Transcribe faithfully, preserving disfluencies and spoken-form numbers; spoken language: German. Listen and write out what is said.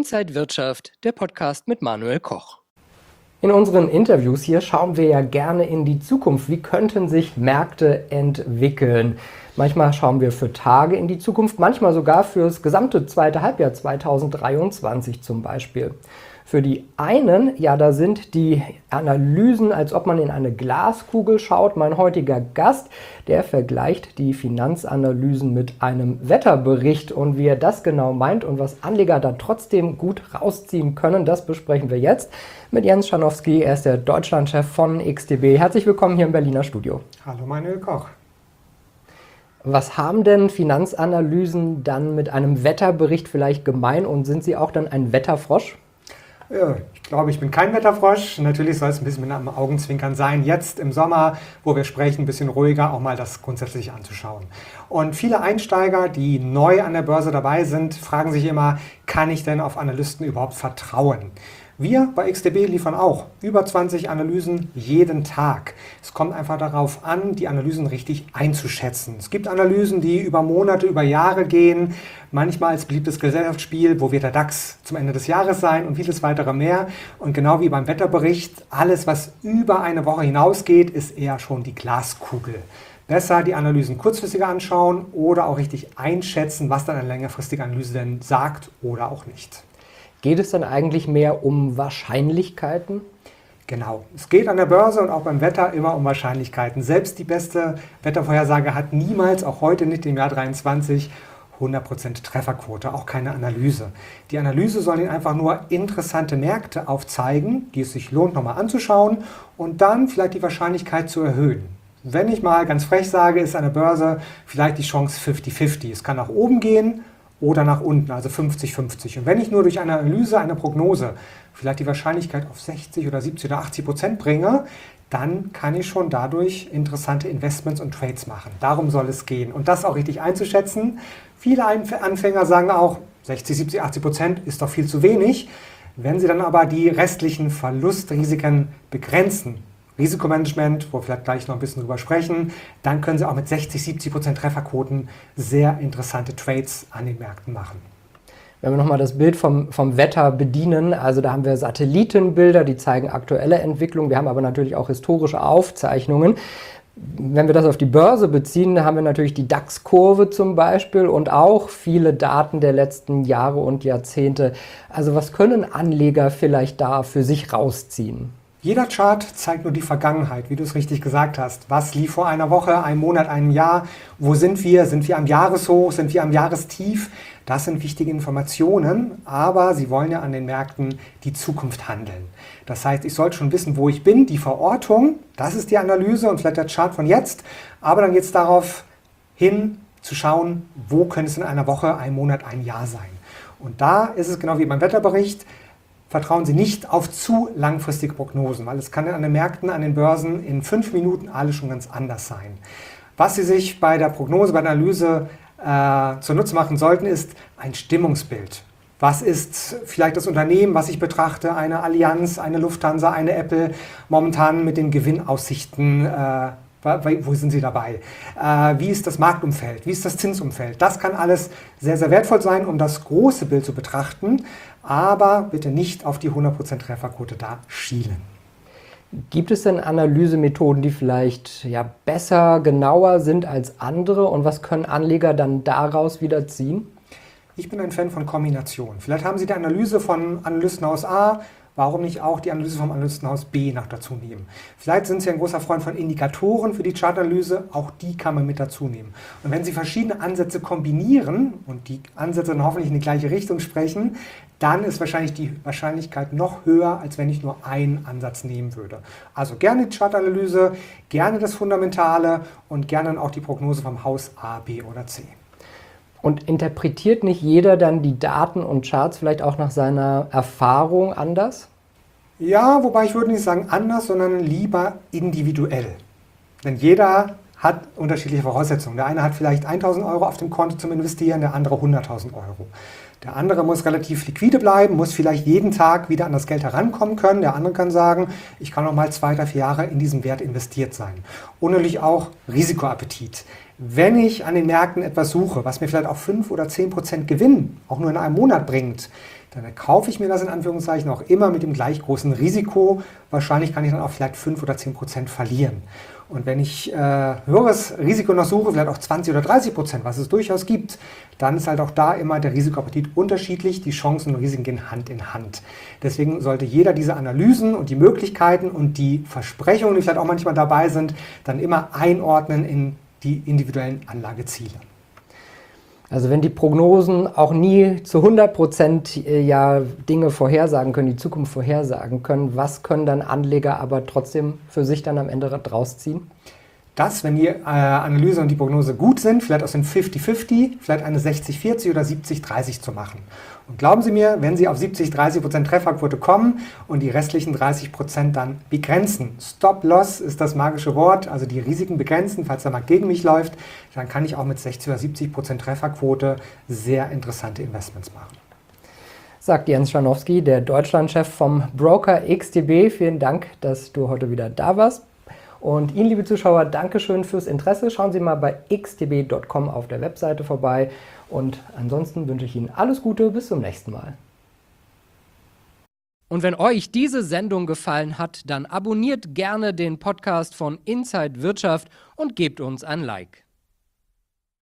Inside Wirtschaft, der Podcast mit Manuel Koch. In unseren Interviews hier schauen wir ja gerne in die Zukunft. Wie könnten sich Märkte entwickeln? Manchmal schauen wir für Tage in die Zukunft, manchmal sogar fürs gesamte zweite Halbjahr zweitausenddreiundzwanzig zum Beispiel. Für die einen, ja, da sind die Analysen, als ob man in eine Glaskugel schaut. Mein heutiger Gast, der vergleicht die Finanzanalysen mit einem Wetterbericht. Und wie er das genau meint und was Anleger da trotzdem gut rausziehen können, das besprechen wir jetzt mit Jens Schanowski. Er ist der Deutschlandchef von X T B. Herzlich willkommen hier im Berliner Studio. Hallo Manuel Koch. Was haben denn Finanzanalysen dann mit einem Wetterbericht vielleicht gemein und sind sie auch dann ein Wetterfrosch? Ja, ich glaube, ich bin kein Wetterfrosch. Natürlich soll es ein bisschen mit einem Augenzwinkern sein, jetzt im Sommer, wo wir sprechen, ein bisschen ruhiger, auch mal das grundsätzlich anzuschauen. Und viele Einsteiger, die neu an der Börse dabei sind, fragen sich immer, kann ich denn auf Analysten überhaupt vertrauen? Wir bei X T B liefern auch über zwanzig Analysen jeden Tag. Es kommt einfach darauf an, die Analysen richtig einzuschätzen. Es gibt Analysen, die über Monate, über Jahre gehen, manchmal als beliebtes Gesellschaftsspiel, wo wird der DAX zum Ende des Jahres sein und vieles weitere mehr. Und genau wie beim Wetterbericht, alles, was über eine Woche hinausgeht, ist eher schon die Glaskugel. Besser die Analysen kurzfristiger anschauen oder auch richtig einschätzen, was dann eine längerfristige Analyse denn sagt oder auch nicht. Geht es dann eigentlich mehr um Wahrscheinlichkeiten? Genau. Es geht an der Börse und auch beim Wetter immer um Wahrscheinlichkeiten. Selbst die beste Wettervorhersage hat niemals, auch heute nicht im Jahr dreiundzwanzig, hundert Prozent Trefferquote, auch keine Analyse. Die Analyse soll Ihnen einfach nur interessante Märkte aufzeigen, die es sich lohnt, nochmal anzuschauen und dann vielleicht die Wahrscheinlichkeit zu erhöhen. Wenn ich mal ganz frech sage, ist an der Börse vielleicht die Chance fünfzig fünfzig. Es kann nach oben gehen oder nach unten, also fünfzig fünfzig. Und wenn ich nur durch eine Analyse, eine Prognose vielleicht die Wahrscheinlichkeit auf sechzig oder siebzig oder achtzig Prozent bringe, dann kann ich schon dadurch interessante Investments und Trades machen. Darum soll es gehen. Und das auch richtig einzuschätzen. Viele Anfänger sagen auch, sechzig, siebzig, achtzig Prozent ist doch viel zu wenig. Wenn sie dann aber die restlichen Verlustrisiken begrenzen, Risikomanagement, wo wir vielleicht gleich noch ein bisschen drüber sprechen, dann können Sie auch mit sechzig, siebzig Prozent Trefferquoten sehr interessante Trades an den Märkten machen. Wenn wir nochmal das Bild vom, vom Wetter bedienen, also da haben wir Satellitenbilder, die zeigen aktuelle Entwicklung, wir haben aber natürlich auch historische Aufzeichnungen. Wenn wir das auf die Börse beziehen, haben wir natürlich die DAX-Kurve zum Beispiel und auch viele Daten der letzten Jahre und Jahrzehnte. Also was können Anleger vielleicht da für sich rausziehen? Jeder Chart zeigt nur die Vergangenheit, wie du es richtig gesagt hast. Was lief vor einer Woche, einem Monat, einem Jahr? Wo sind wir? Sind wir am Jahreshoch? Sind wir am Jahrestief? Das sind wichtige Informationen, aber sie wollen ja an den Märkten die Zukunft handeln. Das heißt, ich sollte schon wissen, wo ich bin, die Verortung, das ist die Analyse und vielleicht der Chart von jetzt. Aber dann geht es darauf hin, zu schauen, wo könnte es in einer Woche, einem Monat, ein Jahr sein. Und da ist es genau wie beim Wetterbericht. Vertrauen Sie nicht auf zu langfristige Prognosen, weil es kann an den Märkten, an den Börsen in fünf Minuten alles schon ganz anders sein. Was Sie sich bei der Prognose, bei der Analyse äh, zunutze machen sollten, ist ein Stimmungsbild. Was ist vielleicht das Unternehmen, was ich betrachte, eine Allianz, eine Lufthansa, eine Apple, momentan mit den Gewinnaussichten, äh, wo sind sie dabei? Äh, wie ist das Marktumfeld? Wie ist das Zinsumfeld? Das kann alles sehr, sehr wertvoll sein, um das große Bild zu betrachten, aber bitte nicht auf die hundert Prozent Trefferquote da schielen. Gibt es denn Analysemethoden, die vielleicht ja, besser, genauer sind als andere und was können Anleger dann daraus wieder ziehen? Ich bin ein Fan von Kombination. Vielleicht haben Sie die Analyse von Analystenhaus A, warum nicht auch die Analyse vom Analystenhaus B noch dazu nehmen? Vielleicht sind Sie ein großer Freund von Indikatoren für die Chartanalyse, auch die kann man mit dazu nehmen. Und wenn Sie verschiedene Ansätze kombinieren und die Ansätze dann hoffentlich in die gleiche Richtung sprechen, dann ist wahrscheinlich die Wahrscheinlichkeit noch höher, als wenn ich nur einen Ansatz nehmen würde. Also gerne die Chartanalyse, gerne das Fundamentale und gerne dann auch die Prognose vom Haus A, B oder C. Und interpretiert nicht jeder dann die Daten und Charts vielleicht auch nach seiner Erfahrung anders? Ja, wobei ich würde nicht sagen anders, sondern lieber individuell. Denn jeder hat unterschiedliche Voraussetzungen. Der eine hat vielleicht tausend Euro auf dem Konto zum Investieren, der andere hunderttausend Euro. Der andere muss relativ liquide bleiben, muss vielleicht jeden Tag wieder an das Geld herankommen können. Der andere kann sagen, ich kann noch mal zwei, drei, vier Jahre in diesen Wert investiert sein. Und natürlich auch Risikoappetit. Wenn ich an den Märkten etwas suche, was mir vielleicht auch fünf oder zehn Prozent Gewinn auch nur in einem Monat bringt, dann kaufe ich mir das in Anführungszeichen auch immer mit dem gleich großen Risiko. Wahrscheinlich kann ich dann auch vielleicht fünf oder zehn Prozent verlieren. Und wenn ich äh, höheres Risiko noch suche, vielleicht auch zwanzig oder dreißig Prozent, was es durchaus gibt, dann ist halt auch da immer der Risikoappetit unterschiedlich. Die Chancen und Risiken gehen Hand in Hand. Deswegen sollte jeder diese Analysen und die Möglichkeiten und die Versprechungen, die vielleicht auch manchmal dabei sind, dann immer einordnen in die individuellen Anlageziele. Also wenn die Prognosen auch nie zu hundert Prozent ja Dinge vorhersagen können, die Zukunft vorhersagen können, was können dann Anleger aber trotzdem für sich dann am Ende draus ziehen? Dass, wenn die äh, Analyse und die Prognose gut sind, vielleicht aus dem fünfzig fünfzig, vielleicht eine sechzig vierzig oder siebzig dreißig zu machen. Und glauben Sie mir, wenn Sie auf siebzig dreißig Prozent Trefferquote kommen und die restlichen dreißig Prozent dann begrenzen, Stop-Loss ist das magische Wort, also die Risiken begrenzen, falls der Markt gegen mich läuft, dann kann ich auch mit sechzig oder siebzig Prozent Trefferquote sehr interessante Investments machen. Sagt Jens Scharnowski, der Deutschlandchef vom Broker X T B. Vielen Dank, dass du heute wieder da warst. Und Ihnen, liebe Zuschauer, Dankeschön fürs Interesse. Schauen Sie mal bei x t b punkt com auf der Webseite vorbei. Und ansonsten wünsche ich Ihnen alles Gute, bis zum nächsten Mal. Und wenn euch diese Sendung gefallen hat, dann abonniert gerne den Podcast von Inside Wirtschaft und gebt uns ein Like.